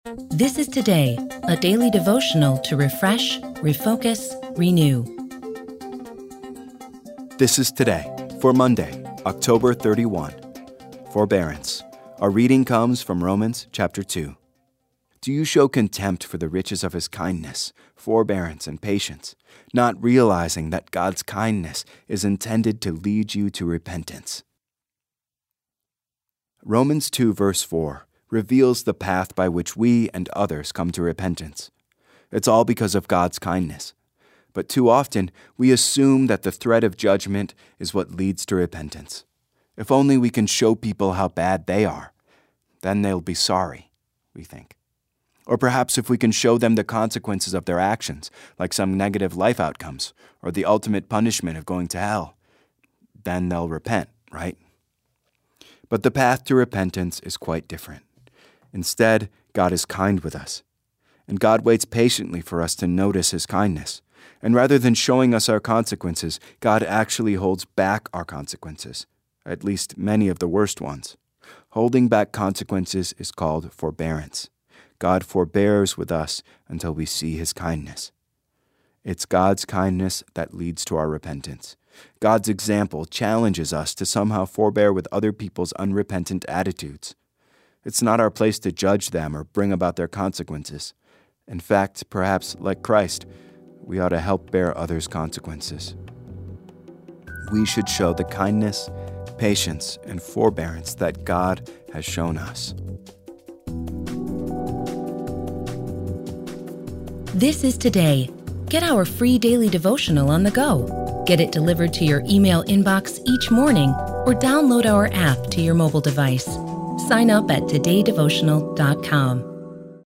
This is Today, a daily devotional to refresh, refocus, renew. This is Today for Monday, October 31. Forbearance. Our reading comes from Romans chapter 2. Do you show contempt for the riches of his kindness, forbearance, and patience, not realizing that God's kindness is intended to lead you to repentance? Romans 2 verse 4 reveals the path by which we and others come to repentance. It's all because of God's kindness. But too often, we assume that the threat of judgment is what leads to repentance. If only we can show people how bad they are, then they'll be sorry, we think. Or perhaps if we can show them the consequences of their actions, like some negative life outcomes, or the ultimate punishment of going to hell, then they'll repent, right? But the path to repentance is quite different. Instead, God is kind with us. And God waits patiently for us to notice his kindness. And rather than showing us our consequences, God actually holds back our consequences, at least many of the worst ones. Holding back consequences is called forbearance. God forbears with us until we see his kindness. It's God's kindness that leads to our repentance. God's example challenges us to somehow forbear with other people's unrepentant attitudes. It's not our place to judge them or bring about their consequences. In fact, perhaps, like Christ, we ought to help bear others' consequences. We should show the kindness, patience, and forbearance that God has shown us. This is Today. Get our free daily devotional on the go. Get it delivered to your email inbox each morning or download our app to your mobile device. Sign up at todaydevotional.com.